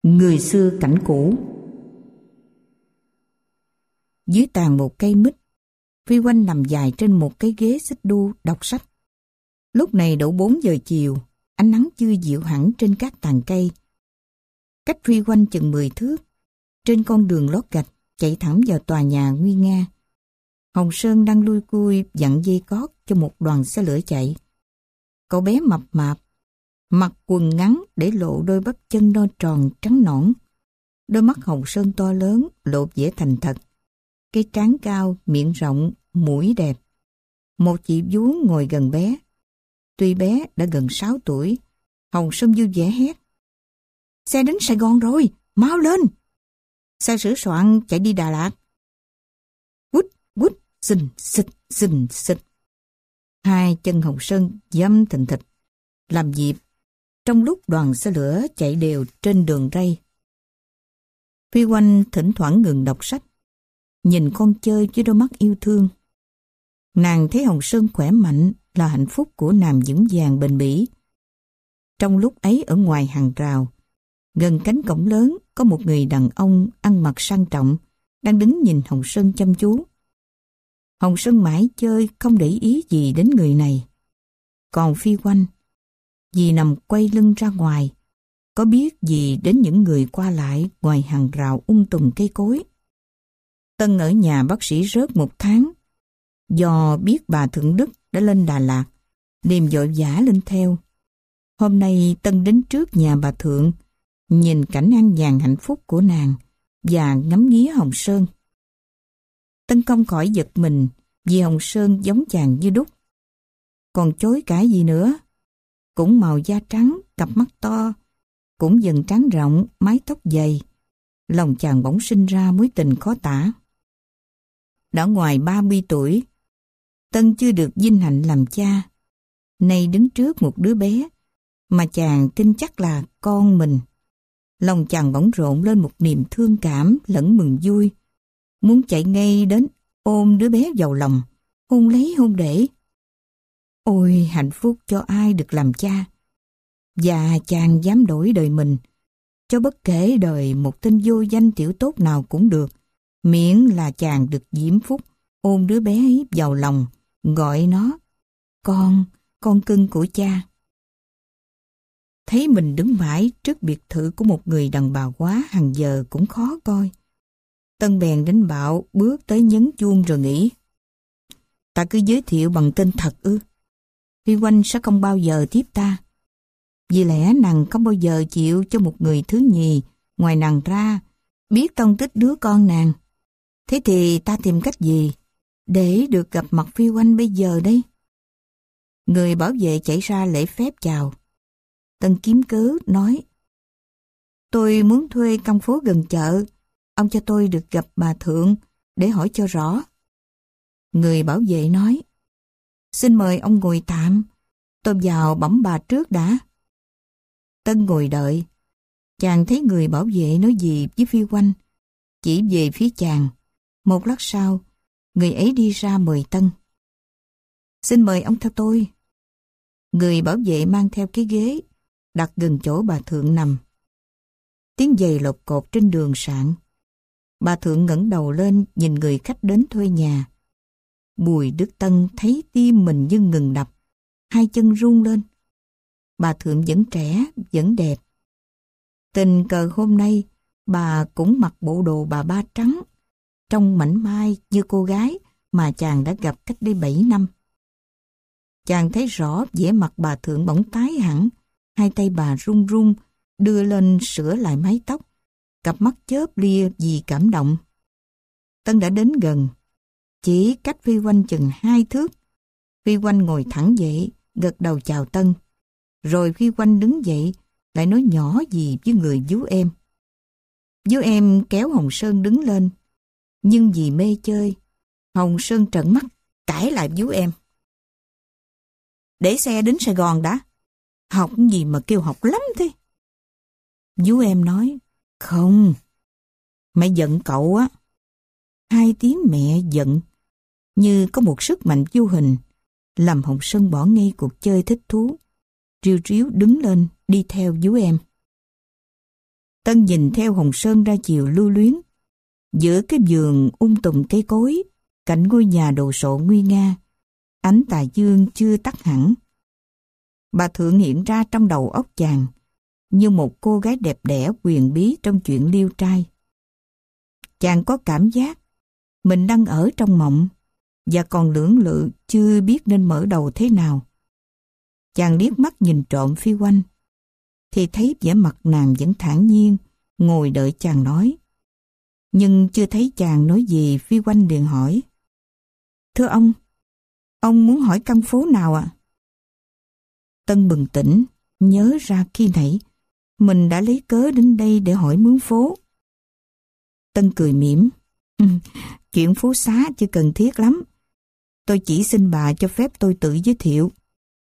Người xưa cảnh cũ. Dưới tàn một cây mít, Phi Oanh nằm dài trên một cái ghế xích đu đọc sách. Lúc này độ 4 giờ chiều, ánh nắng chưa dịu hẳn trên các tàn cây. Cách Phi Oanh chừng 10 thước, trên con đường lót gạch chạy thẳng vào tòa nhà nguy nga. Hồng Sơn đang lui cui dặn dây cót cho một đoàn xe lửa chạy. Cậu bé mập mạp, mặc quần ngắn để lộ đôi bắp chân no tròn trắng nõn. Đôi mắt Hồng Sơn to lớn, lộ vẻ thành thật. Cái trán cao, miệng rộng, mũi đẹp. Một chị vú ngồi gần bé. Tuy bé đã gần 6 tuổi, Hồng Sơn vui vẻ hét: "Xe đến Sài Gòn rồi, mau lên!" Xe sửa soạn chạy đi Đà Lạt. Quýt, quýt, xình, xịch, xình, xịch. Hai chân Hồng Sơn dâm thình thịch, làm dịp, trong lúc đoàn xe lửa chạy đều trên đường ray. Phi Oanh thỉnh thoảng ngừng đọc sách, nhìn con chơi với đôi mắt yêu thương. Nàng thấy Hồng Sơn khỏe mạnh là hạnh phúc của nàng vững vàng bền bỉ. Trong lúc ấy ở ngoài hàng rào, gần cánh cổng lớn có một người đàn ông ăn mặc sang trọng đang đứng nhìn Hồng Sơn chăm chú. Hồng Sơn mãi chơi không để ý gì đến người này. Còn Phi Oanh, vì nằm quay lưng ra ngoài, có biết gì đến những người qua lại ngoài hàng rào tùng cây cối. Tân ở nhà bác sĩ rớt 1 tháng. Do biết bà Thượng Đức đã lên Đà Lạt, liền vội vã lên theo. Hôm nay Tân đến trước nhà bà Thượng, nhìn cảnh an nhàn hạnh phúc của nàng và ngắm nghía Hồng Sơn. Tân không khỏi giật mình vì Hồng Sơn giống chàng như đúc. Còn chối cãi gì nữa, cũng màu da trắng, cặp mắt to, cũng dần trán rộng, mái tóc dày. Lòng chàng bỗng sinh ra mối tình khó tả. Đã ngoài 30 tuổi, Tân chưa được vinh hạnh làm cha. Nay đứng trước một đứa bé mà chàng tin chắc là con mình. Lòng chàng bỗng rộn lên một niềm thương cảm lẫn mừng vui. Muốn chạy ngay đến ôm đứa bé vào lòng, hôn lấy hôn để. Ôi hạnh phúc cho ai được làm cha. Và chàng dám đổi đời mình, cho bất kể đời một tên vô danh tiểu tốt nào cũng được, miễn là chàng được diễm phúc ôm đứa bé ấy vào lòng, gọi nó con cưng của cha. Thấy mình đứng mãi trước biệt thự của một người đàn bà quá hàng giờ cũng khó coi. Tân bèn đến bạo bước tới nhấn chuông rồi nghĩ: ta cứ giới thiệu bằng tên thật ư? Phi Oanh sẽ không bao giờ tiếp ta. Vì lẽ nàng không bao giờ chịu cho một người thứ nhì ngoài nàng ra biết tông tích đứa con nàng. Thế thì ta tìm cách gì để được gặp mặt Phi Oanh bây giờ đây? Người bảo vệ chạy ra lễ phép chào. Tân kiếm cớ nói: tôi muốn thuê căn phố gần chợ, ông cho tôi được gặp bà Thượng để hỏi cho rõ. Người bảo vệ nói: xin mời ông ngồi tạm, tôi vào bẩm bà trước đã. Tân ngồi đợi. Chàng thấy người bảo vệ nói gì với Phi Oanh, chỉ về phía chàng. Một lát sau, người ấy đi ra mời Tân. Xin mời ông theo tôi. Người bảo vệ mang theo cái ghế, đặt gần chỗ bà Thượng nằm. Tiếng giày lột cột trên đường sạn. Bà Thượng ngẩng đầu lên nhìn người khách đến thuê nhà. Bùi Đức Tân thấy tim mình như ngừng đập, hai chân run lên. Bà Thượng vẫn trẻ, vẫn đẹp. Tình cờ hôm nay, bà cũng mặc bộ đồ bà ba trắng, trông mảnh mai như cô gái mà chàng đã gặp cách đây 7 năm. Chàng thấy rõ vẻ mặt bà Thượng bỗng tái hẳn, hai tay bà run run, đưa lên sửa lại mái tóc, cặp mắt chớp lia vì cảm động. Tân đã đến gần, chỉ cách Phi Oanh chừng 2 thước. Phi Oanh ngồi thẳng dậy, gật đầu chào Tân. Rồi Phi Oanh đứng dậy, lại nói nhỏ gì với người vú em. Vú em kéo Hồng Sơn đứng lên, nhưng vì mê chơi, Hồng Sơn trợn mắt cãi lại vú em. Để xe đến Sài Gòn đã. Học gì mà kêu học lắm thế? Vú em nói: không, mẹ giận cậu á. 2 tiếng mẹ giận như có một sức mạnh vô hình làm Hồng Sơn bỏ ngay cuộc chơi thích thú, riu ríu đứng lên đi theo vú em. Tân nhìn theo Hồng Sơn ra chiều lưu luyến. Giữa cái vườn tùm cây cối, cạnh ngôi nhà đồ sộ nguy nga, ánh tà dương chưa tắt hẳn. Bà Thượng hiện ra trong đầu óc chàng, như một cô gái đẹp đẽ quyền bí trong chuyện liêu trai. Chàng có cảm giác mình đang ở trong mộng, và còn lưỡng lự chưa biết nên mở đầu thế nào. Chàng liếc mắt nhìn trộm Phi Oanh, thì thấy vẻ mặt nàng vẫn thản nhiên, ngồi đợi chàng nói. Nhưng chưa thấy chàng nói gì, Phi Oanh liền hỏi. Thưa ông muốn hỏi căn phố nào ạ? Tân bừng tỉnh, nhớ ra khi nãy mình đã lấy cớ đến đây để hỏi mướn phố. Tân cười mỉm. Chuyện phố xá chưa cần thiết lắm. Tôi chỉ xin bà cho phép tôi tự giới thiệu.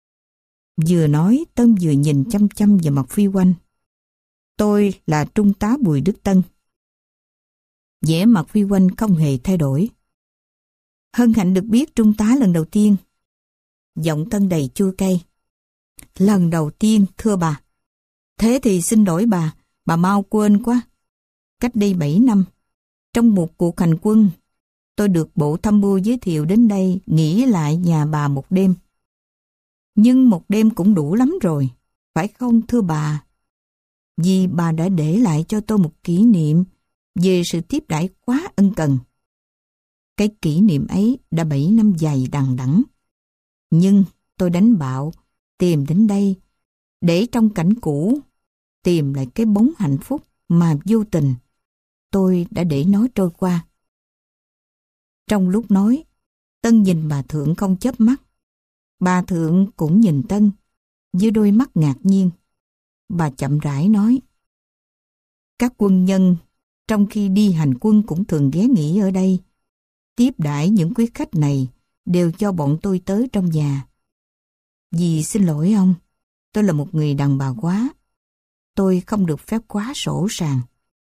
Vừa nói, Tân vừa nhìn chăm chăm vào mặt Phi Oanh. Tôi là Trung tá Bùi Đức Tân. Vẻ mặt Phi Oanh không hề thay đổi. Hân hạnh được biết Trung tá lần đầu tiên. Giọng Tân đầy chua cay. Lần đầu tiên, thưa bà. Thế thì xin lỗi bà mau quên quá. Cách đây 7 năm, trong một cuộc hành quân, tôi được bộ tham mưu giới thiệu đến đây nghỉ lại nhà bà một đêm. Nhưng một đêm cũng đủ lắm rồi, phải không thưa bà? Vì bà đã để lại cho tôi một kỷ niệm về sự tiếp đãi quá ân cần. Cái kỷ niệm ấy đã 7 năm dài đằng đẵng. Nhưng tôi đánh bạo, tìm đến đây, để trong cảnh cũ, tìm lại cái bóng hạnh phúc mà vô tình tôi đã để nó trôi qua. Trong lúc nói, Tân nhìn bà Thượng không chớp mắt. Bà Thượng cũng nhìn Tân với đôi mắt ngạc nhiên. Bà chậm rãi nói. Các quân nhân trong khi đi hành quân cũng thường ghé nghỉ ở đây. Tiếp đãi những quý khách này đều cho bọn tôi tới trong nhà. Vì xin lỗi ông, tôi là một người đàn bà quá. Tôi không được phép quá sỗ sàng.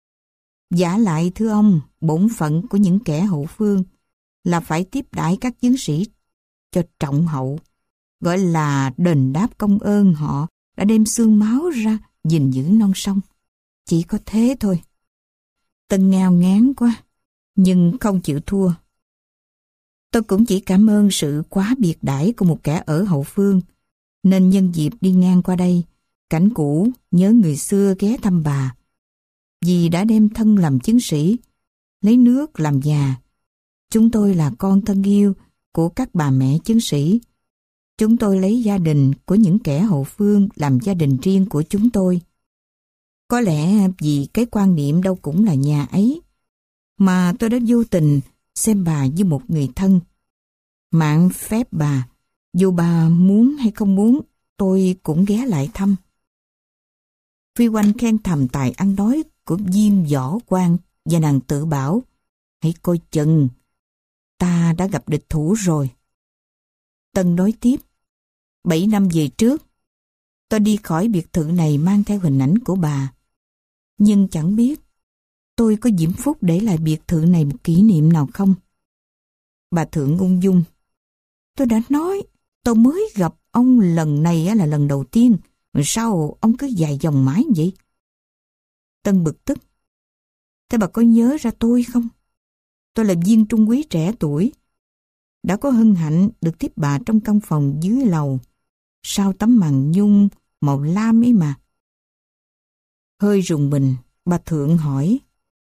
Vả lại thưa ông, bổn phận của những kẻ hậu phương là phải tiếp đãi các chiến sĩ cho trọng hậu, gọi là đền đáp công ơn họ đã đem xương máu ra gìn giữ non sông. Chỉ có thế thôi. Tân ngao ngán quá, nhưng không chịu thua. Tôi cũng chỉ cảm ơn sự quá biệt đãi của một kẻ ở hậu phương, nên nhân dịp đi ngang qua đây, cảnh cũ nhớ người xưa ghé thăm bà. Vì đã đem thân làm chiến sĩ, lấy nước làm nhà. Chúng tôi là con thân yêu của các bà mẹ chiến sĩ. Chúng tôi lấy gia đình của những kẻ hậu phương làm gia đình riêng của chúng tôi. Có lẽ vì cái quan niệm đâu cũng là nhà ấy, mà tôi đã vô tình xem bà như một người thân. Mạn phép bà, dù bà muốn hay không muốn, tôi cũng ghé lại thăm. Phi Oanh khen thầm tài ăn nói của Diêm Võ Quan và nàng tự bảo, hãy coi chừng, ta đã gặp địch thủ rồi. Tân nói tiếp, 7 năm về trước, tôi đi khỏi biệt thự này mang theo hình ảnh của bà. Nhưng chẳng biết tôi có diễm phúc để lại biệt thự này một kỷ niệm nào không? Bà Thượng ung dung. Tôi đã nói, tôi mới gặp ông lần này là lần đầu tiên. Sao ông cứ dài dòng mãi vậy? Tân bực tức. Thế bà có nhớ ra tôi không? Tôi là viên trung úy trẻ tuổi, đã có hân hạnh được tiếp bà trong căn phòng dưới lầu, sau tấm màn nhung màu lam ấy mà. Hơi rùng mình, bà Thượng hỏi,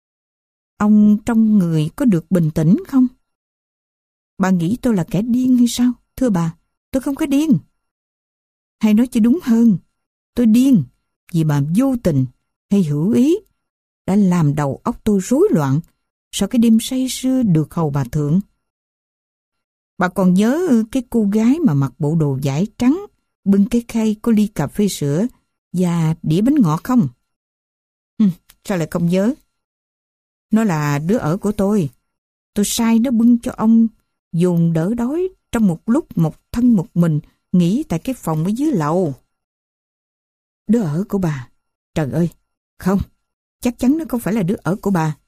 ông trong người có được bình tĩnh không? Bà nghĩ tôi là kẻ điên hay sao? Thưa bà, tôi không có điên. Hay nói cho đúng hơn, tôi điên vì bà vô tình hay hữu ý đã làm đầu óc tôi rối loạn sau cái đêm say sưa được hầu bà Thượng. Bà còn nhớ cái cô gái mà mặc bộ đồ vải trắng, bưng cái khay có ly cà phê sữa và đĩa bánh ngọt không? Sao lại không nhớ? Nó là đứa ở của tôi. Tôi sai nó bưng cho ông dồn đỡ đói trong một lúc một thân một mình nghỉ tại cái phòng ở dưới lầu. Đứa ở của bà? Trời ơi, không, chắc chắn nó không phải là đứa ở của bà.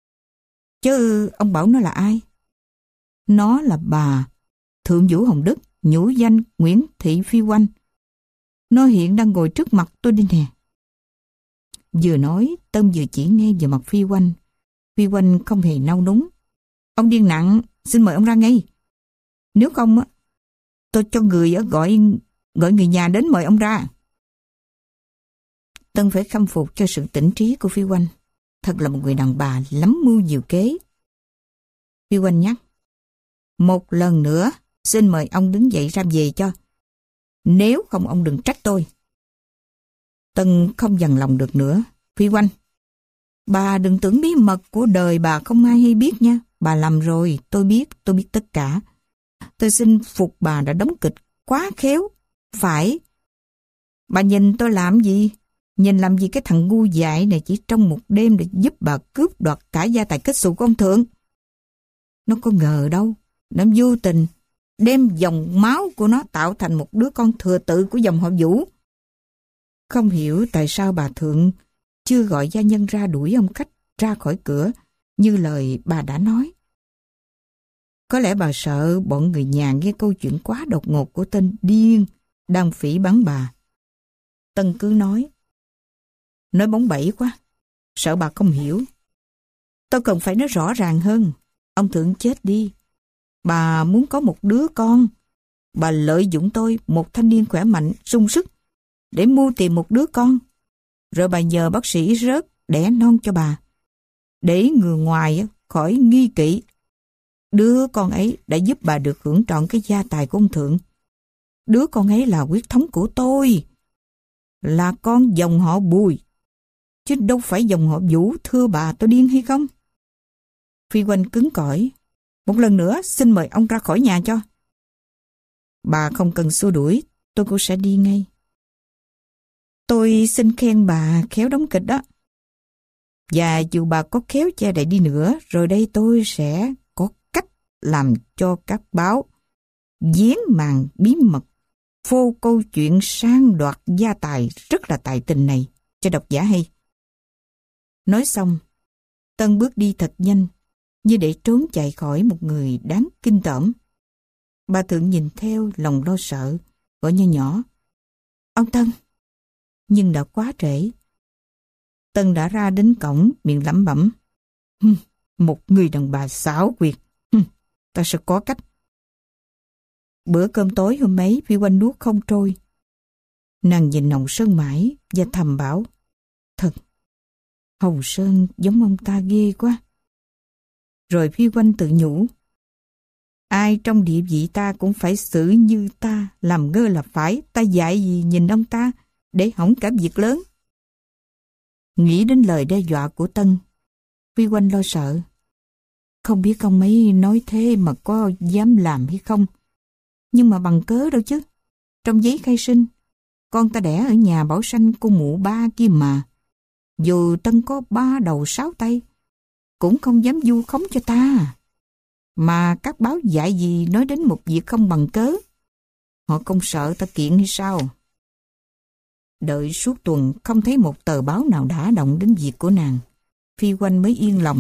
Chứ ông bảo nó là ai? Nó là bà Thượng Vũ Hồng Đức, nhũ danh Nguyễn Thị Phi Oanh. Nó hiện đang ngồi trước mặt tôi đi nè. Vừa nói, Tân vừa chỉ ngay vào mặt Phi Oanh. Phi Oanh không hề nao núng. Ông điên nặng, xin mời ông ra ngay. Nếu không, tôi cho người gọi người nhà đến mời ông ra. Tân phải khâm phục cho sự tỉnh trí của Phi Oanh. Thật là một người đàn bà lắm mưu nhiều kế. Phi Oanh nhắc. Một lần nữa, xin mời ông đứng dậy ra về cho. Nếu không ông đừng trách tôi. Tân không dằn lòng được nữa. Phi Oanh, bà đừng tưởng bí mật của đời bà không ai hay biết nha. Bà lầm rồi, tôi biết tất cả. Tôi xin phục bà đã đóng kịch quá khéo. Phải. Bà nhìn tôi làm gì? Nhìn làm gì cái thằng ngu dại này chỉ trong một đêm để giúp bà cướp đoạt cả gia tài kết xù của ông Thượng. Nó có ngờ đâu. Nó vô tình đem dòng máu của nó tạo thành một đứa con thừa tự của dòng họ Vũ. Không hiểu tại sao bà Thượng chưa gọi gia nhân ra đuổi ông Khách ra khỏi cửa như lời bà đã nói. Có lẽ bà sợ bọn người nhà nghe câu chuyện quá đột ngột của tên điên đang phỉ báng bà. Tân cứ nói bóng bẩy quá, sợ bà không hiểu. Tôi cần phải nói rõ ràng hơn. Ông Thượng chết đi. Bà muốn có một đứa con. Bà lợi dụng tôi, một thanh niên khỏe mạnh, sung sức, để mưu tìm một đứa con. Rồi bà nhờ bác sĩ rớt đẻ non cho bà, để người ngoài khỏi nghi kỵ. Đứa con ấy đã giúp bà được hưởng trọn cái gia tài của ông Thượng. Đứa con ấy là huyết thống của tôi, là con dòng họ Bùi, chứ đâu phải dòng họ Vũ. Thưa bà, tôi điên hay không? Phi Oanh cứng cỏi. Một lần nữa xin mời ông ra khỏi nhà cho. Bà không cần xua đuổi, tôi cũng sẽ đi ngay. Tôi xin khen bà khéo đóng kịch đó. Và dù bà có khéo che đậy đi nữa, rồi đây tôi sẽ có cách làm cho các báo giếng màn bí mật phô câu chuyện sang đoạt gia tài rất là tài tình này cho độc giả hay. Nói xong, Tân bước đi thật nhanh, như để trốn chạy khỏi một người đáng kinh tởm. Bà Thượng nhìn theo lòng lo sợ, gọi nho nhỏ. Ông Tân! Nhưng đã quá trễ. Tân đã ra đến cổng, miệng lẩm bẩm. Một người đàn bà xảo quyệt. Ta sẽ có cách. Bữa cơm tối hôm ấy, Phi Oanh nuốt không trôi. Nàng nhìn Hồng Sơn mãi và thầm bảo. Thật, Hồng Sơn giống ông ta ghê quá. Rồi Phi Oanh tự nhủ. Ai trong địa vị ta cũng phải xử như ta, làm ngơ là phải. Ta dạy gì nhìn ông ta để hỏng cả việc lớn. Nghĩ đến lời đe dọa của Tân, Phi Oanh lo sợ. Không biết ông ấy nói thế mà có dám làm hay không. Nhưng mà bằng cớ đâu chứ. Trong giấy khai sinh, con ta đẻ ở nhà Bảo Sanh cô mụ ba kia mà. Dù Tân có 3 đầu 6 tay, cũng không dám vu khống cho ta. Mà các báo dạy gì nói đến một việc không bằng cớ. Họ không sợ ta kiện hay sao? Đợi suốt tuần không thấy một tờ báo nào đã động đến việc của nàng, Phi Oanh mới yên lòng.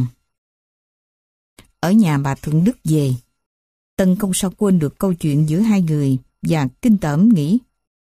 Ở nhà bà Thượng Đức về, Tân không sao quên được câu chuyện giữa hai người và kinh tởm nghĩ.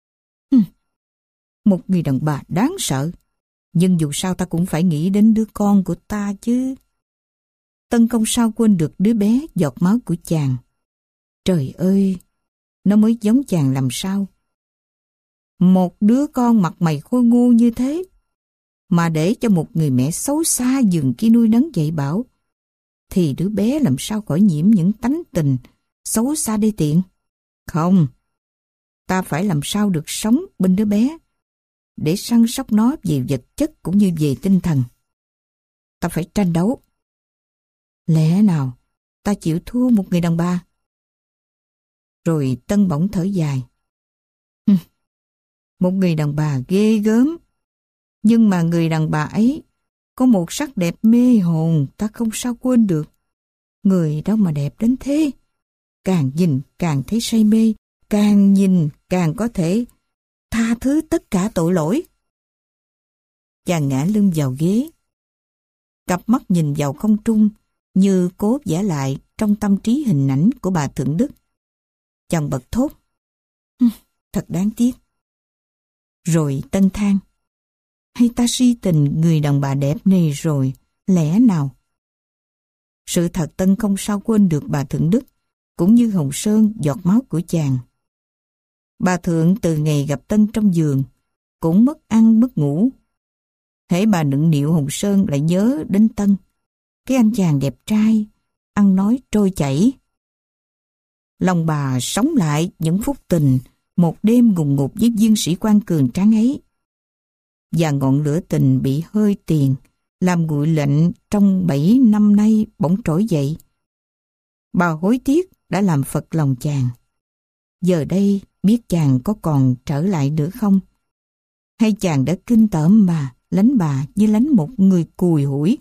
Một người đàn bà đáng sợ, nhưng dù sao ta cũng phải nghĩ đến đứa con của ta chứ. Tân không sao quên được đứa bé giọt máu của chàng. Trời ơi, nó mới giống chàng làm sao? Một đứa con mặt mày khôi ngô như thế, mà để cho một người mẹ xấu xa giường kia nuôi nấng dạy bảo, thì đứa bé làm sao khỏi nhiễm những tánh tình xấu xa đê tiện. Không, ta phải làm sao được sống bên đứa bé, để săn sóc nó về vật chất cũng như về tinh thần. Ta phải tranh đấu. Lẽ nào ta chịu thua một người đàn bà? Rồi Tân bỗng thở dài. Một người đàn bà ghê gớm, nhưng mà người đàn bà ấy có một sắc đẹp mê hồn ta không sao quên được. Người đâu mà đẹp đến thế. Càng nhìn càng thấy say mê, càng nhìn càng có thể tha thứ tất cả tội lỗi. Chàng ngã lưng vào ghế, cặp mắt nhìn vào không trung như cố vẽ lại trong tâm trí hình ảnh của bà Thượng Đức. Chàng bật thốt. Thật đáng tiếc. Rồi Tân than. Hay ta si tình người đàn bà đẹp này rồi, lẽ nào? Sự thật Tân không sao quên được bà Thượng Đức, cũng như Hồng Sơn giọt máu của chàng. Bà Thượng từ ngày gặp Tân trong giường, cũng mất ăn mất ngủ. Hễ bà nựng nịu Hồng Sơn lại nhớ đến Tân, cái anh chàng đẹp trai, ăn nói trôi chảy. Lòng bà sống lại những phút tình một đêm ngùng ngục với viên sĩ quan cường tráng ấy. Và ngọn lửa tình bị hơi tiền, làm nguội lạnh trong 7 năm nay bỗng trỗi dậy. Bà hối tiếc đã làm phật lòng chàng. Giờ đây biết chàng có còn trở lại nữa không? Hay chàng đã kinh tởm bà như lánh một người cùi hủi?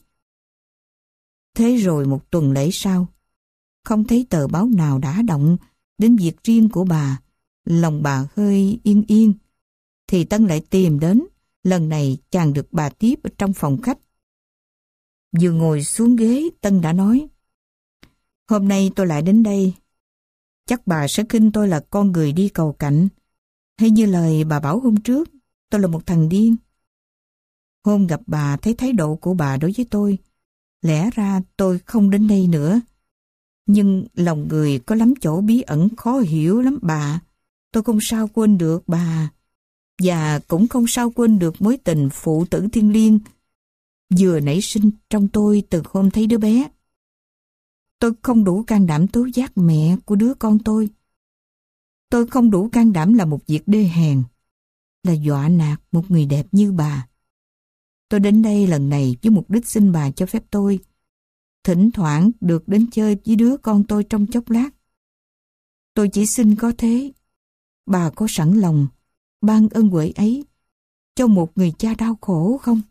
Thế rồi một tuần lễ sau, không thấy tờ báo nào đã động đến việc riêng của bà, lòng bà hơi yên yên, thì Tân lại tìm đến. Lần này chàng được bà tiếp ở trong phòng khách. Vừa ngồi xuống ghế, Tân đã nói: "Hôm nay tôi lại đến đây. Chắc bà sẽ khinh tôi là con người đi cầu cạnh, hay như lời bà bảo hôm trước, tôi là một thằng điên. Hôm gặp bà thấy thái độ của bà đối với tôi, lẽ ra tôi không đến đây nữa. Nhưng lòng người có lắm chỗ bí ẩn khó hiểu lắm bà. Tôi không sao quên được bà. Và cũng không sao quên được mối tình phụ tử thiêng liêng vừa nảy sinh trong tôi từ hôm thấy đứa bé. Tôi không đủ can đảm tố giác mẹ của đứa con tôi. Tôi không đủ can đảm làm một việc đê hèn, là dọa nạt một người đẹp như bà. Tôi đến đây lần này với mục đích xin bà cho phép tôi thỉnh thoảng được đến chơi với đứa con tôi trong chốc lát. Tôi chỉ xin có thế. Bà có sẵn lòng ban ân huệ ấy cho một người cha đau khổ không?"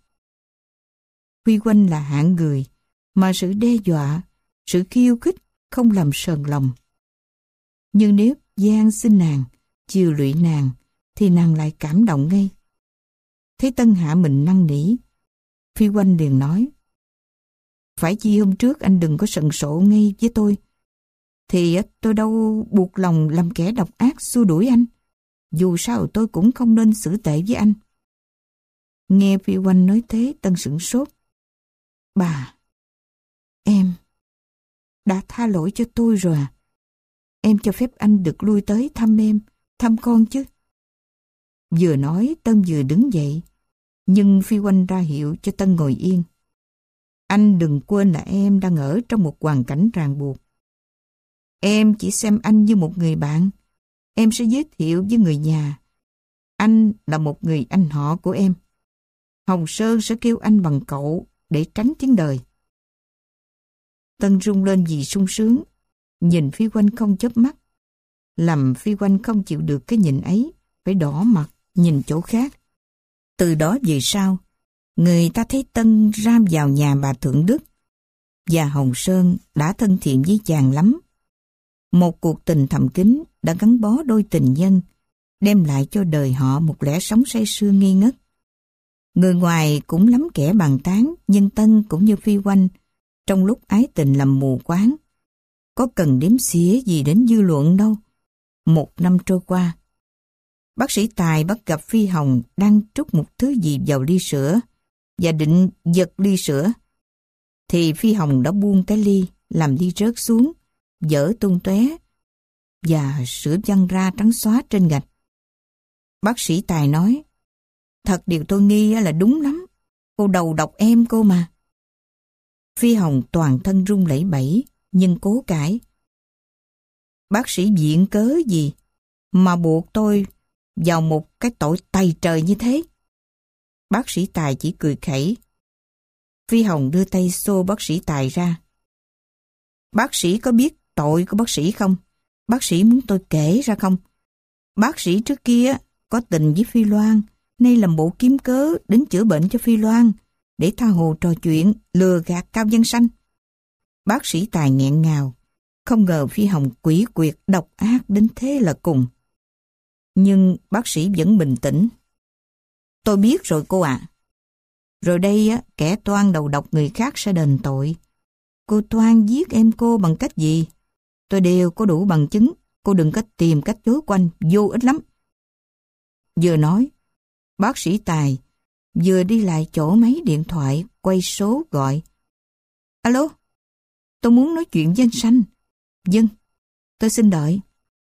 Huy Quanh là hạng người mà sự đe dọa, sự khiêu khích không làm sờn lòng. Nhưng nếu van xin nàng, chiều lụy nàng, thì nàng lại cảm động ngay. Thấy Tân hạ mình năn nỉ, Huy Quanh liền nói: "Phải chi hôm trước anh đừng có sần sộ ngay với tôi, thì tôi đâu buộc lòng làm kẻ độc ác xua đuổi anh. Dù sao tôi cũng không nên xử tệ với anh." Nghe Phi Oanh nói thế, Tân sửng sốt. "Bà, em đã tha lỗi cho tôi rồi à? Em cho phép anh được lui tới thăm em, thăm con chứ?" Vừa nói Tân vừa đứng dậy, nhưng Phi Oanh ra hiệu cho Tân ngồi yên. "Anh đừng quên là em đang ở trong một hoàn cảnh ràng buộc. Em chỉ xem anh như một người bạn. Em sẽ giới thiệu với người nhà. Anh là một người anh họ của em. Hồng Sơn sẽ kêu anh bằng cậu để tránh tiếng đời." Tân rung lên vì sung sướng, nhìn Phi Oanh không chớp mắt, làm Phi Oanh không chịu được cái nhìn ấy, phải đỏ mặt nhìn chỗ khác. Từ đó về sau, người ta thấy Tân ram vào nhà bà Thượng Đức, và Hồng Sơn đã thân thiện với chàng lắm. Một cuộc tình thầm kín đã gắn bó đôi tình nhân, đem lại cho đời họ một lẽ sống say sưa ngây ngất. Người ngoài cũng lắm kẻ bàn tán, nhưng Tân cũng như Phi Oanh, trong lúc ái tình làm mù quáng, có cần đếm xỉa gì đến dư luận đâu. 1 năm trôi qua, bác sĩ Tài bắt gặp Phi Hồng đang trút một thứ gì vào ly sữa và định giật ly sữa, thì Phi Hồng đã buông cái ly, làm ly rớt xuống, vỡ tung tóe và sữa văng ra trắng xóa trên gạch. Bác sĩ Tài nói: "Thật điều tôi nghi là đúng lắm. Cô đầu độc em cô mà." Phi Hồng toàn thân run lẩy bẩy, nhưng cố cãi: "Bác sĩ viện cớ gì mà buộc tôi vào một cái tội tày trời như thế?" Bác sĩ Tài chỉ cười khẩy. Phi Hồng đưa tay xô bác sĩ Tài ra. "Bác sĩ có biết tội của bác sĩ không? Bác sĩ muốn tôi kể ra không? Bác sĩ trước kia có tình với Phi Loan, nay làm bộ kiếm cớ đến chữa bệnh cho Phi Loan, để tha hồ trò chuyện, lừa gạt Cao Văn Sanh." Bác sĩ Tài nghẹn ngào, không ngờ Phi Hồng quỷ quyệt độc ác đến thế là cùng. Nhưng bác sĩ vẫn bình tĩnh. "Tôi biết rồi cô ạ. Rồi đây kẻ toan đầu độc người khác sẽ đền tội. Cô toan giết em cô bằng cách gì? Tôi đều có đủ bằng chứng. Cô đừng có tìm cách chối quanh, vô ích lắm." Vừa nói, bác sĩ Tài vừa đi lại chỗ máy điện thoại, quay số gọi. Alo, tôi muốn nói chuyện với anh Sanh. Vâng, tôi xin đợi.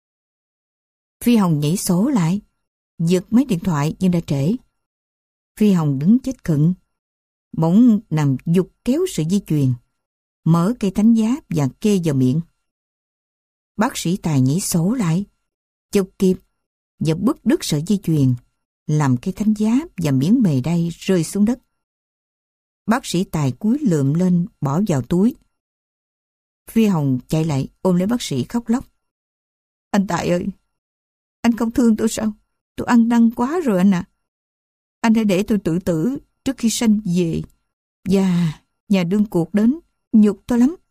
Phi Hồng nhảy số lại, giật máy điện thoại nhưng đã trễ. Phi Hồng đứng chết khựng, bỗng nằm giục kéo sợi dây chuyền, mở cây thánh giá và kê vào miệng. Bác sĩ Tài nhảy số lại, chụp kịp và bứt đứt sợi dây chuyền, làm cây thánh giá và miếng mề đay rơi xuống đất. Bác sĩ Tài cúi lượm lên bỏ vào túi. Phi Hồng chạy lại ôm lấy bác sĩ khóc lóc. Anh Tài ơi, anh không thương tôi sao? Tôi ăn năn quá rồi anh ạ. Anh hãy để tôi tự tử trước khi Sanh về. Và nhà đương cuộc đến, nhục tôi lắm.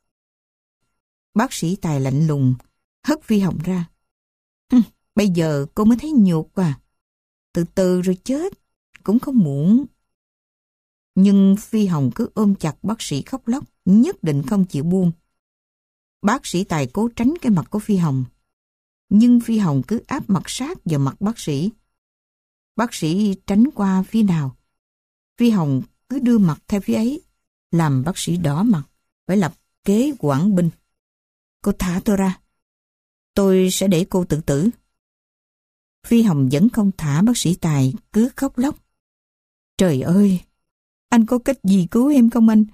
Bác sĩ Tài lạnh lùng, hất Phi Hồng ra. Bây giờ cô mới thấy nhục à? Từ từ rồi chết, cũng không muộn. Nhưng Phi Hồng cứ ôm chặt bác sĩ khóc lóc, nhất định không chịu buông. Bác sĩ Tài cố tránh cái mặt của Phi Hồng, nhưng Phi Hồng cứ áp mặt sát vào mặt bác sĩ. Bác sĩ tránh qua phía nào, Phi Hồng cứ đưa mặt theo phía ấy, làm bác sĩ đỏ mặt, phải lập kế quản binh. Cô thả tôi ra, tôi sẽ để cô tự tử. Phi Hồng vẫn không thả bác sĩ Tài, cứ khóc lóc. Trời ơi, anh có cách gì cứu em không anh?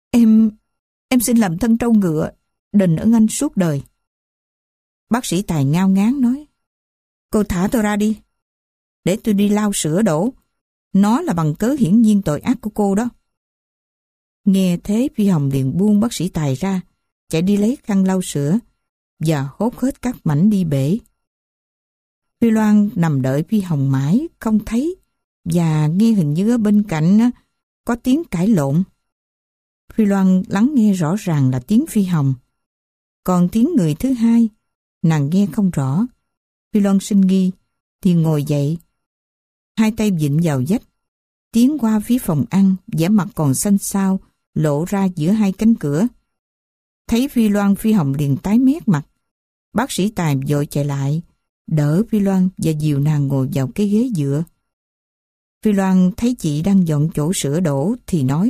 Em xin làm thân trâu ngựa, đền ơn anh suốt đời. Bác sĩ Tài ngao ngán nói. Cô thả tôi ra đi, để tôi đi lau sữa đổ. Nó là bằng cớ hiển nhiên tội ác của cô đó. Nghe thế Phi Hồng liền buông bác sĩ Tài ra, chạy đi lấy khăn lau sữa và hốt hết các mảnh đi bể. Phi Loan nằm đợi Phi Hồng mãi không thấy, và nghe hình như ở bên cạnh có tiếng cãi lộn. Phi Loan lắng nghe rõ ràng là tiếng Phi Hồng, còn tiếng người thứ hai nàng nghe không rõ. Phi Loan sinh nghi thì ngồi dậy, hai tay vịn vào vách, tiến qua phía phòng ăn, vẻ mặt còn xanh xao lộ ra giữa hai cánh cửa. Thấy Phi Loan, Phi Hồng liền tái mét mặt. Bác sĩ Tài vội chạy lại, đỡ Phi Loan và dìu nàng ngồi vào cái ghế dựa. Phi Loan thấy chị đang dọn chỗ sữa đổ thì nói.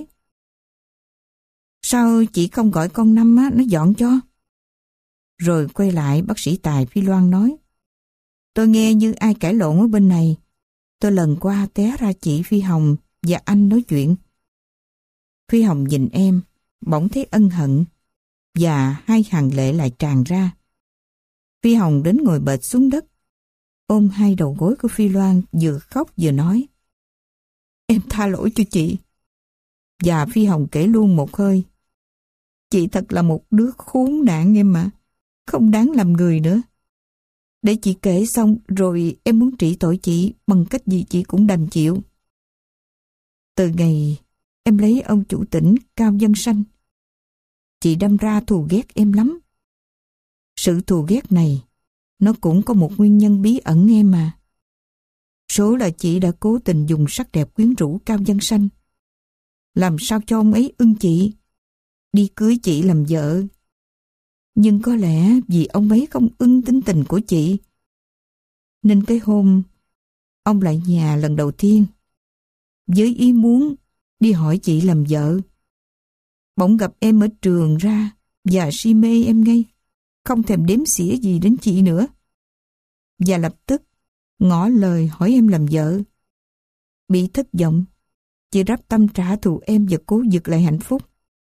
Sao chị không gọi con Năm nó dọn cho? Rồi quay lại bác sĩ Tài, Phi Loan nói. Tôi nghe như ai cãi lộn ở bên này. Tôi lần qua té ra chị Phi Hồng và anh nói chuyện. Phi Hồng nhìn em, bỗng thấy ân hận, và hai hàng lệ lại tràn ra. Phi Hồng đến ngồi bệt xuống đất, ôm hai đầu gối của Phi Loan, vừa khóc vừa nói. Em tha lỗi cho chị. Và Phi Hồng kể luôn một hơi. Chị thật là một đứa khốn nạn em mà, không đáng làm người nữa. Để chị kể xong rồi em muốn trị tội chị bằng cách gì chị cũng đành chịu. Từ ngày em lấy ông chủ tỉnh Cao Dân Sanh, chị đâm ra thù ghét em lắm. Sự thù ghét này, nó cũng có một nguyên nhân bí ẩn em mà. Số là chị đã cố tình dùng sắc đẹp quyến rũ Cao Dân Sanh, làm sao cho ông ấy ưng chị, đi cưới chị làm vợ. Nhưng có lẽ vì ông ấy không ưng tính tình của chị, nên cái hôm ông lại nhà lần đầu tiên, với ý muốn đi hỏi chị làm vợ, bỗng gặp em ở trường ra và si mê em ngay, không thèm đếm xỉa gì đến chị nữa. Và lập tức ngỏ lời hỏi em làm vợ. Bị thất vọng, chị rắp tâm trả thù em và cố giật lại hạnh phúc.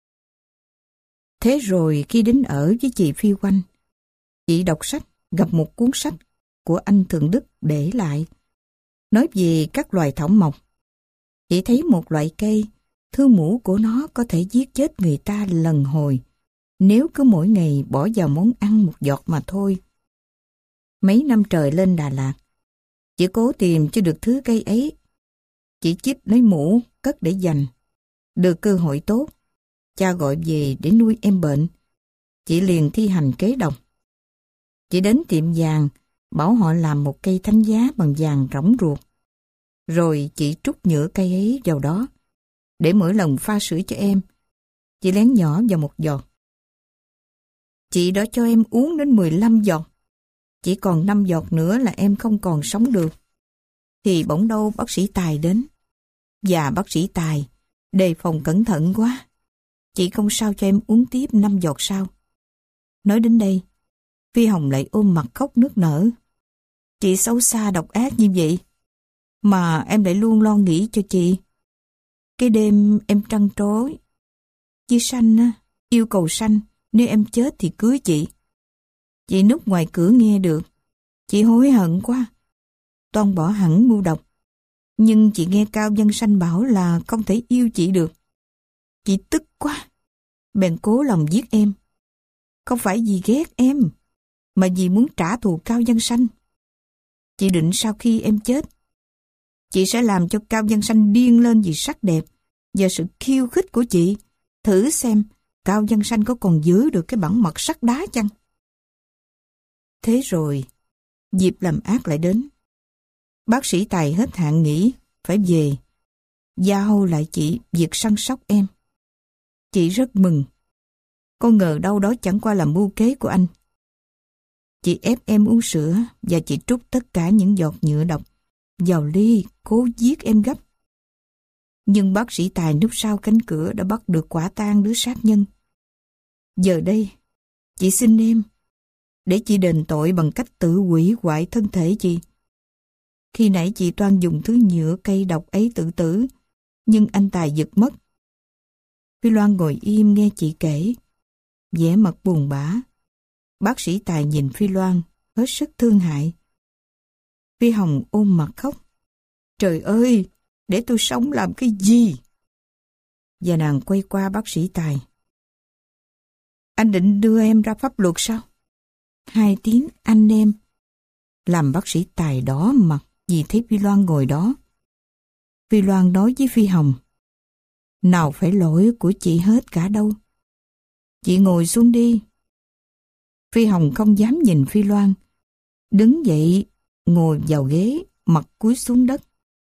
Thế rồi khi đến ở với chị Phi Oanh, chị đọc sách, gặp một cuốn sách của anh Thượng Đức để lại, nói về các loài thảo mộc. Chị thấy một loại cây, thương mũ của nó có thể giết chết người ta lần hồi, nếu cứ mỗi ngày bỏ vào món ăn một giọt mà thôi. Mấy năm trời lên Đà Lạt, chị cố tìm cho được thứ cây ấy. Chị chích lấy mũ, cất để dành. Được cơ hội tốt, cha gọi về để nuôi em bệnh, chị liền thi hành kế độc. Chị đến tiệm vàng, bảo họ làm một cây thánh giá bằng vàng rỗng ruột. Rồi chị trút nhựa cây ấy vào đó, để mỗi lần pha sữa cho em, chị lén nhỏ vào một giọt. Chị đã cho em uống đến 15 giọt. Chỉ còn 5 giọt nữa là em không còn sống được. Thì bỗng đâu bác sĩ Tài đến. Và bác sĩ Tài, đề phòng cẩn thận quá. Chị không sao cho em uống tiếp 5 giọt sao? Nói đến đây, Phi Hồng lại ôm mặt khóc nức nở. Chị xấu xa độc ác như vậy, mà em lại luôn lo nghĩ cho chị. Cái đêm em trăn trối. Chị Sanh á, yêu cầu Sanh, nếu em chết thì cưới chị. Chị núp ngoài cửa nghe được. Chị hối hận quá. Toan bỏ hẳn mưu độc. Nhưng chị nghe Cao Văn Sanh bảo là không thể yêu chị được. Chị tức quá. Bèn cố lòng giết em. Không phải vì ghét em, mà vì muốn trả thù Cao Văn Sanh. Chị định sau khi em chết, chị sẽ làm cho Cao Văn Sanh điên lên vì sắc đẹp và sự khiêu khích của chị. Thử xem Cao Văn Sanh có còn giữ được cái bản mặt sắt đá chăng? Thế rồi, dịp làm ác lại đến. Bác sĩ Tài hết hạn nghỉ, phải về, giao lại chị việc săn sóc em. Chị rất mừng. Có ngờ đâu đó chẳng qua là mưu kế của anh. Chị ép em uống sữa và chị trút tất cả những giọt nhựa độc vào ly, cố giết em gấp. Nhưng bác sĩ Tài núp sau cánh cửa đã bắt được quả tang đứa sát nhân. Giờ đây, chị xin em, để chị đền tội bằng cách tự hủy hoại thân thể chị. Khi nãy chị toan dùng thứ nhựa cây độc ấy tự tử, nhưng anh Tài giật mất. Phi Loan ngồi im nghe chị kể, vẻ mặt buồn bã. Bác sĩ Tài nhìn Phi Loan, hết sức thương hại. Phi Hồng ôm mặt khóc. Trời ơi, để tôi sống làm cái gì? Và nàng quay qua bác sĩ Tài. Anh định đưa em ra pháp luật sao? 2 tiếng anh em. Làm bác sĩ Tài đỏ mặt vì thấy Phi Loan ngồi đó. Phi Loan nói với Phi Hồng. Nào phải lỗi của chị hết cả đâu. Chị ngồi xuống đi. Phi Hồng không dám nhìn Phi Loan. Đứng dậy, ngồi vào ghế, mặt cúi xuống đất.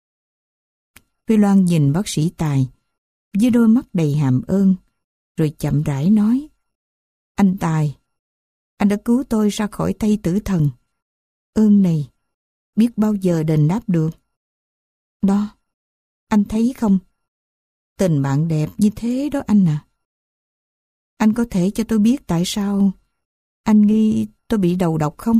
Phi Loan nhìn bác sĩ Tài với đôi mắt đầy hàm ơn, rồi chậm rãi nói. Anh Tài, anh đã cứu tôi ra khỏi tay tử thần. Ơn này, biết bao giờ đền đáp được. Đó, anh thấy không? Tình bạn đẹp như thế đó anh à. Anh có thể cho tôi biết tại sao anh nghi tôi bị đầu độc không?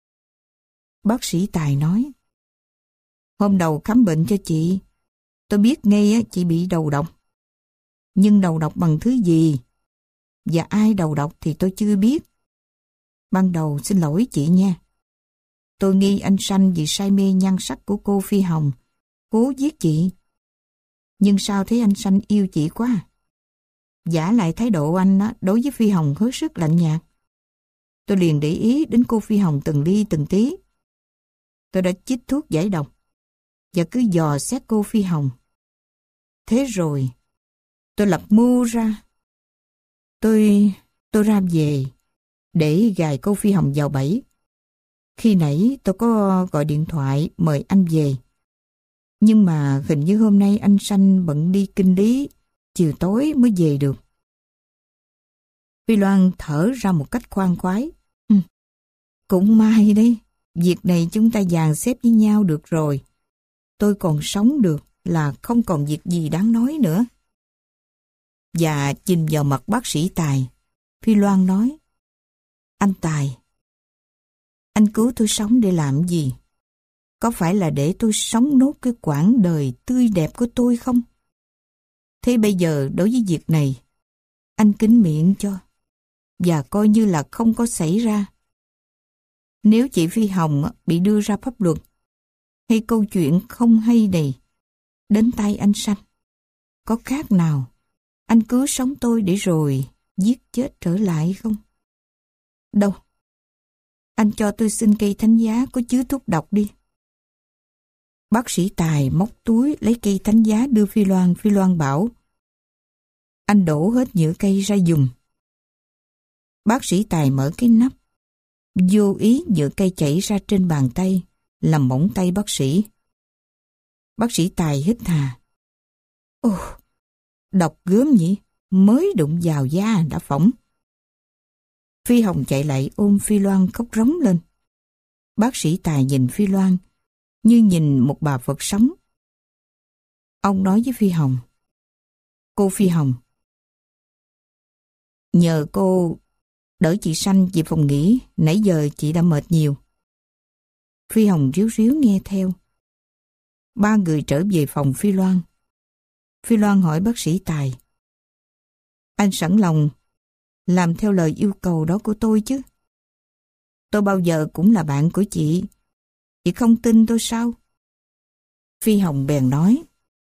Bác sĩ Tài nói. Hôm đầu khám bệnh cho chị, tôi biết ngay chị bị đầu độc. Nhưng đầu độc bằng thứ gì và ai đầu độc thì tôi chưa biết. Ban đầu xin lỗi chị nha. Tôi nghi anh Sanh vì say mê nhan sắc của cô Phi Hồng, cố giết chị. Nhưng sao thấy anh Sanh yêu chị quá. Giả lại thái độ anh đối với Phi Hồng hết sức lạnh nhạt. Tôi liền để ý đến cô Phi Hồng từng ly từng tí. Tôi đã chích thuốc giải độc và cứ dò xét cô Phi Hồng. Thế rồi, tôi lập mưu ra. Tôi ra về để gài cô Phi Hồng vào bẫy. Khi nãy tôi có gọi điện thoại mời anh về. Nhưng mà hình như hôm nay anh Sanh bận đi Kinh Lý, chiều tối mới về được. Phi Loan thở ra một cách khoan khoái. Cũng may đấy, việc này chúng ta dàn xếp với nhau được rồi. Tôi còn sống được là không còn việc gì đáng nói nữa. Và nhìn vào mặt bác sĩ Tài, Phi Loan nói. Anh Tài, anh cứu tôi sống để làm gì? Có phải là để tôi sống nốt cái quãng đời tươi đẹp của tôi không? Thế bây giờ đối với việc này, anh kín miệng cho, và coi như là không có xảy ra. Nếu chị Phi Hồng bị đưa ra pháp luật, hay câu chuyện không hay này đến tay anh Sanh, có khác nào anh cứu sống tôi để rồi giết chết trở lại không? Đâu, anh cho tôi xin cây thánh giá có chứa thuốc độc đi. Bác sĩ Tài móc túi lấy cây thánh giá đưa Phi Loan. Phi Loan bảo, anh đổ hết nhựa cây ra dùng. Bác sĩ Tài mở cái nắp, vô ý nhựa cây chảy ra trên bàn tay, làm bỏng tay bác sĩ. Bác sĩ Tài hít hà. Ồ, độc gớm nhỉ, mới đụng vào da đã phỏng. Phi Hồng chạy lại ôm Phi Loan khóc rống lên. Bác sĩ Tài nhìn Phi Loan như nhìn một bà Phật sống. Ông nói với Phi Hồng: Cô Phi Hồng, nhờ cô đỡ chị Sanh về phòng nghỉ, nãy giờ chị đã mệt nhiều. Phi Hồng ríu ríu nghe theo. Ba người trở về phòng Phi Loan. Phi Loan hỏi bác sĩ Tài: Anh sẵn lòng làm theo lời yêu cầu đó của tôi chứ? Tôi bao giờ cũng là bạn của chị không tin tôi sao? Phi Hồng bèn nói: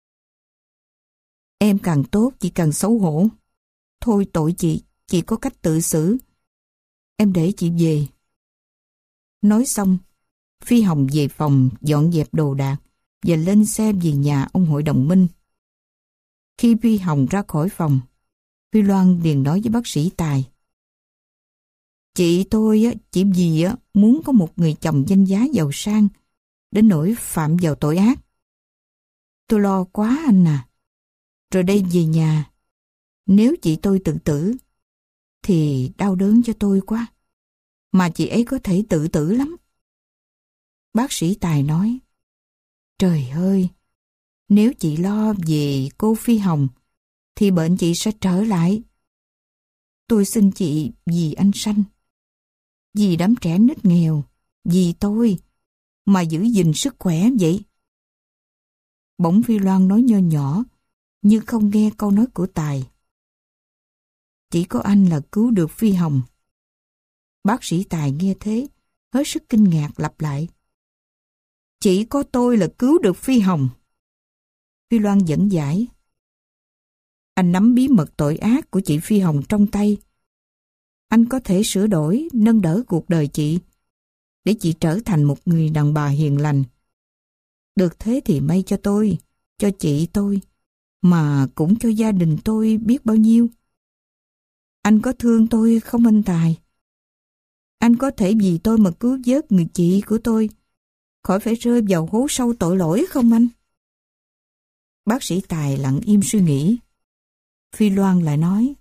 Em càng tốt, chị càng xấu hổ. Thôi tội chị có cách tự xử. Em để chị về. Nói xong, Phi Hồng về phòng dọn dẹp đồ đạc và lên xe về nhà ông hội đồng Minh. Khi Phi Hồng ra khỏi phòng, Phi Loan liền nói với bác sĩ Tài: Chị tôi chỉ vì muốn có một người chồng danh giá giàu sang đến nỗi phạm vào tội ác. Tôi lo quá anh à. Rồi đây về nhà, nếu chị tôi tự tử thì đau đớn cho tôi quá. Mà chị ấy có thể tự tử lắm. Bác sĩ Tài nói: Trời ơi, nếu chị lo về cô Phi Hồng thì bệnh chị sẽ trở lại. Tôi xin chị vì anh Sanh, vì đám trẻ nít nghèo, vì tôi mà giữ gìn sức khỏe vậy. Bỗng Phi Loan nói nho nhỏ như không nghe câu nói của Tài: Chỉ có anh là cứu được Phi Hồng. Bác sĩ Tài nghe thế, hết sức kinh ngạc lặp lại: Chỉ có tôi là cứu được Phi Hồng. Phi Loan dẫn giải: Anh nắm bí mật tội ác của chị Phi Hồng trong tay. Anh có thể sửa đổi, nâng đỡ cuộc đời chị, để chị trở thành một người đàn bà hiền lành. Được thế thì may cho tôi, cho chị tôi, mà cũng cho gia đình tôi biết bao nhiêu. Anh có thương tôi không anh Tài? Anh có thể vì tôi mà cứu vớt người chị của tôi khỏi phải rơi vào hố sâu tội lỗi không anh? Bác sĩ Tài lặng im suy nghĩ. Phi Loan lại nói: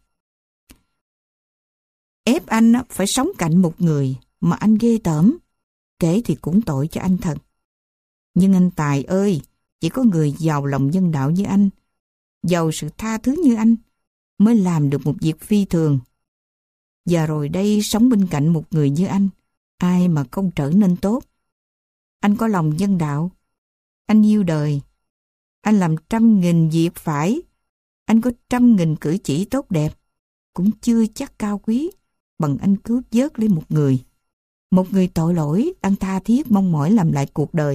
Ép anh phải sống cạnh một người mà anh ghê tởm, kể thì cũng tội cho anh thật. Nhưng anh Tài ơi, chỉ có người giàu lòng nhân đạo như anh, giàu sự tha thứ như anh, mới làm được một việc phi thường. Và rồi đây, sống bên cạnh một người như anh, ai mà không trở nên tốt. Anh có lòng nhân đạo, anh yêu đời, anh làm 100.000 việc phải, anh có 100.000 cử chỉ tốt đẹp, cũng chưa chắc cao quý bằng anh cứu vớt lấy một người tội lỗi đang tha thiết mong mỏi làm lại cuộc đời.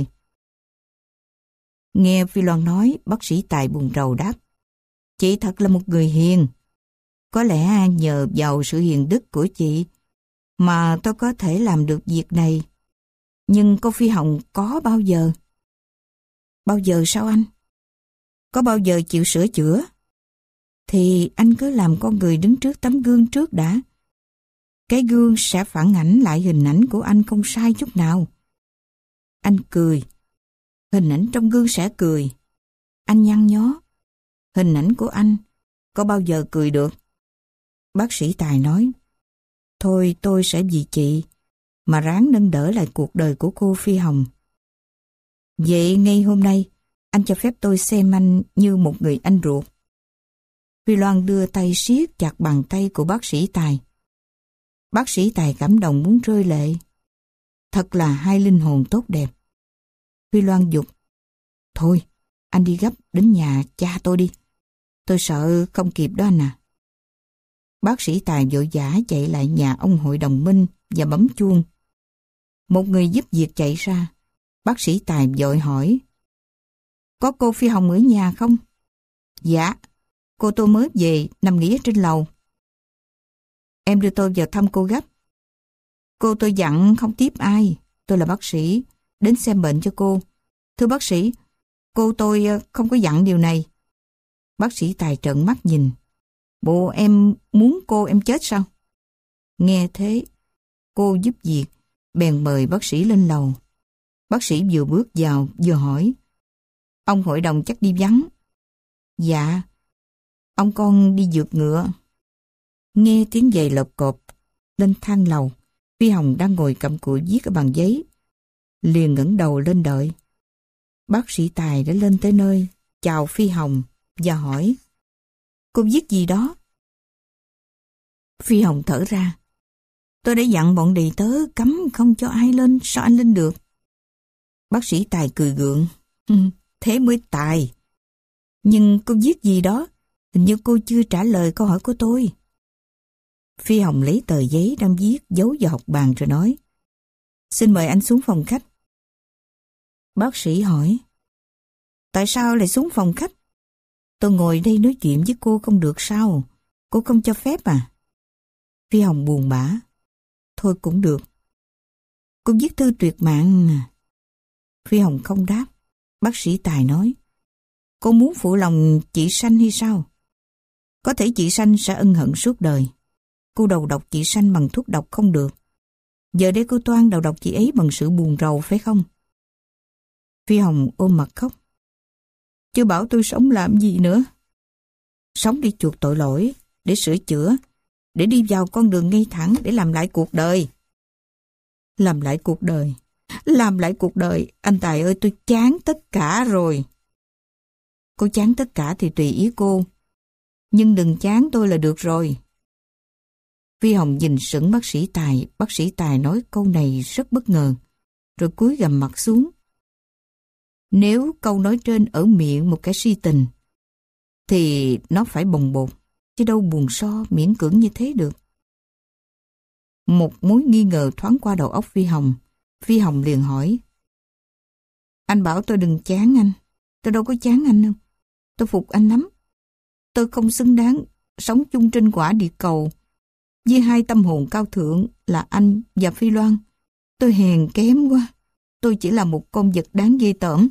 Nghe Phi Loan nói, bác sĩ Tài buồn rầu đáp: Chị thật là một người hiền. Có lẽ nhờ vào sự hiền đức của chị mà tôi có thể làm được việc này. Nhưng cô Phi Hồng có bao giờ? Bao giờ sao anh? Có bao giờ chịu sửa chữa? Thì anh cứ làm con người đứng trước tấm gương trước đã. Cái gương sẽ phản ảnh lại hình ảnh của anh không sai chút nào. Anh cười, hình ảnh trong gương sẽ cười. Anh nhăn nhó, hình ảnh của anh có bao giờ cười được? Bác sĩ Tài nói: Thôi tôi sẽ vì chị mà ráng nâng đỡ lại cuộc đời của cô Phi Hồng. Vậy ngay hôm nay, anh cho phép tôi xem anh như một người anh ruột. Phi Loan đưa tay siết chặt bàn tay của bác sĩ Tài. Bác sĩ Tài cảm động muốn rơi lệ. Thật là hai linh hồn tốt đẹp. Phi Loan giục: Thôi, anh đi gấp đến nhà cha tôi đi. Tôi sợ không kịp đó anh à. Bác sĩ Tài vội vã chạy lại nhà ông hội đồng Minh và bấm chuông. Một người giúp việc chạy ra. Bác sĩ Tài vội hỏi: Có cô Phi Hồng ở nhà không? Dạ, cô tôi mới về, nằm nghỉ ở trên lầu. Em đưa tôi vào thăm cô gấp. Cô tôi dặn không tiếp ai. Tôi là bác sĩ, đến xem bệnh cho cô. Thưa bác sĩ, cô tôi không có dặn điều này. Bác sĩ Tài trợn mắt nhìn. Bộ em muốn cô em chết sao? Nghe thế, cô giúp việc bèn mời bác sĩ lên lầu. Bác sĩ vừa bước vào vừa hỏi: Ông hội đồng chắc đi vắng? Dạ, ông con đi giượt ngựa. Nghe tiếng giày lộp cộp lên thang lầu. Phi Hồng đang ngồi cặm cụi viết ở bàn giấy, liền ngẩng đầu lên đợi. Bác sĩ Tài đã lên tới nơi. chào Phi Hồng và hỏi: cô viết gì đó? Phi Hồng thở ra: tôi đã dặn bọn đầy tớ cấm không cho ai lên, sao anh lên được? Bác sĩ Tài cười gượng: thế mới tài. Nhưng cô viết gì đó? Hình như cô chưa trả lời câu hỏi của tôi. Phi Hồng lấy tờ giấy đang viết giấu vào học bàn rồi nói: xin mời anh xuống phòng khách. Bác sĩ hỏi: tại sao lại xuống phòng khách? Tôi ngồi đây nói chuyện với cô không được sao? Cô không cho phép à? Phi Hồng buồn bã: thôi cũng được. Cô viết thư tuyệt mạng à? Phi Hồng không đáp. Bác sĩ Tài nói: cô muốn phụ lòng chị Sanh hay sao? Có thể chị Sanh sẽ ân hận suốt đời. Cô đầu độc chị Sanh bằng thuốc độc không được. Giờ đây cô toan đầu độc chị ấy bằng sự buồn rầu phải không? Phi Hồng ôm mặt khóc: chưa bảo tôi sống làm gì nữa. Sống để chuộc tội lỗi, để sửa chữa, để đi vào con đường ngay thẳng, để làm lại cuộc đời. Làm lại cuộc đời, làm lại cuộc đời. Anh Tài ơi, tôi chán tất cả rồi. Cô chán tất cả thì tùy ý cô, nhưng đừng chán tôi là được rồi. Phi Hồng nhìn sững bác sĩ Tài. Bác sĩ Tài nói câu này rất bất ngờ, rồi cúi gằm mặt xuống. Nếu câu nói trên ở miệng một kẻ si tình, thì nó phải bồng bột, chứ đâu buồn so miễn cưỡng như thế được. Một mối nghi ngờ thoáng qua đầu óc Phi Hồng. Phi Hồng liền hỏi: anh bảo tôi đừng chán anh. Tôi đâu có chán anh đâu. Tôi phục anh lắm. Tôi không xứng đáng sống chung trên quả địa cầu với hai tâm hồn cao thượng là anh và Phi Loan. Tôi hèn kém quá. Tôi chỉ là một con vật đáng ghê tởm.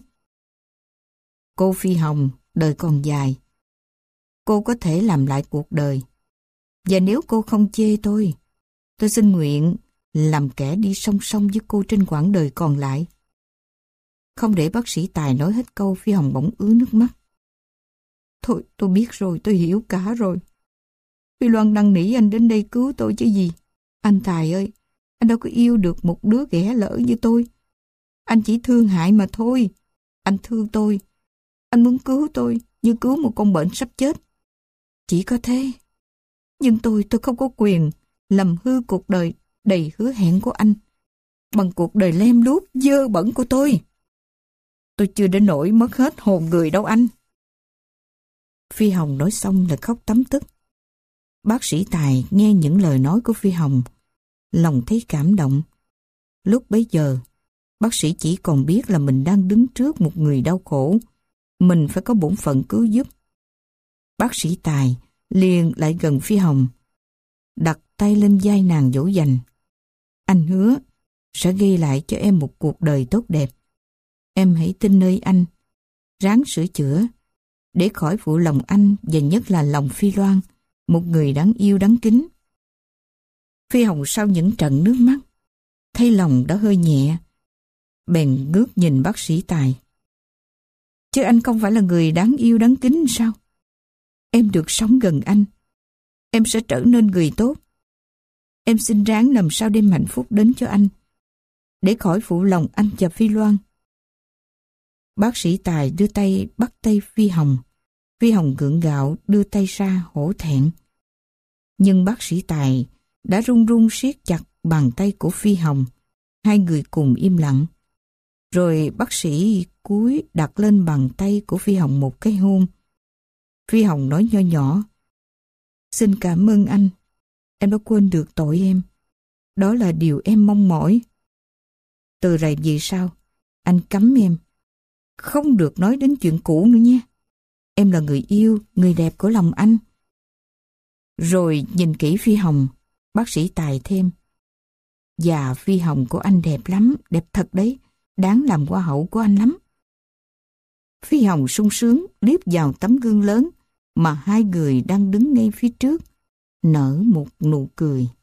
Cô Phi Hồng, đời còn dài. Cô có thể làm lại cuộc đời. Và nếu cô không chê tôi xin nguyện làm kẻ đi song song với cô trên quãng đời còn lại. Không để bác sĩ Tài nói hết câu, Phi Hồng bỗng ứa nước mắt. Thôi, tôi biết rồi, tôi hiểu cả rồi. Phi Loan năn nỉ anh đến đây cứu tôi chứ gì. Anh Tài ơi, anh đâu có yêu được một đứa ghẻ lỡ như tôi. Anh chỉ thương hại mà thôi. Anh thương tôi. Anh muốn cứu tôi như cứu một con bệnh sắp chết. Chỉ có thế. Nhưng tôi không có quyền làm hư cuộc đời đầy hứa hẹn của anh bằng cuộc đời lem luốc dơ bẩn của tôi. Tôi chưa đến nỗi mất hết hồn người đâu anh. Phi Hồng nói xong là khóc tấm tức. Bác sĩ Tài nghe những lời nói của Phi Hồng, lòng thấy cảm động. Lúc bấy giờ, bác sĩ chỉ còn biết là mình đang đứng trước một người đau khổ. Mình phải có bổn phận cứu giúp. Bác sĩ Tài liền lại gần Phi Hồng, đặt tay lên vai nàng dỗ dành. Anh hứa sẽ ghi lại cho em một cuộc đời tốt đẹp. Em hãy tin nơi anh, ráng sửa chữa, để khỏi phụ lòng anh và nhất là lòng Phi Loan, một người đáng yêu đáng kính. Phi Hồng sau những trận nước mắt, thấy lòng đã hơi nhẹ, bèn ngước nhìn bác sĩ Tài. Chứ anh không phải là người đáng yêu đáng kính sao? Em được sống gần anh, em sẽ trở nên người tốt. Em xin ráng làm sao đem hạnh phúc đến cho anh, để khỏi phụ lòng anh và Phi Loan. Bác sĩ Tài đưa tay bắt tay Phi Hồng. Phi Hồng gượng gạo đưa tay ra hổ thẹn. Nhưng bác sĩ Tài đã run run siết chặt bàn tay của Phi Hồng. Hai người cùng im lặng. Rồi bác sĩ cúi đặt lên bàn tay của Phi Hồng một cái hôn. Phi Hồng nói nho nhỏ: xin cảm ơn anh. Em đã quên được tội em. Đó là điều em mong mỏi. Từ rày về sau, anh cấm em không được nói đến chuyện cũ nữa nha. Em là người yêu, người đẹp của lòng anh. Rồi nhìn kỹ Phi Hồng, bác sĩ Tài thêm: và Phi Hồng của anh đẹp lắm, đẹp thật đấy, đáng làm hoa hậu của anh lắm. Phi Hồng sung sướng liếc vào tấm gương lớn mà hai người đang đứng ngay phía trước, nở một nụ cười.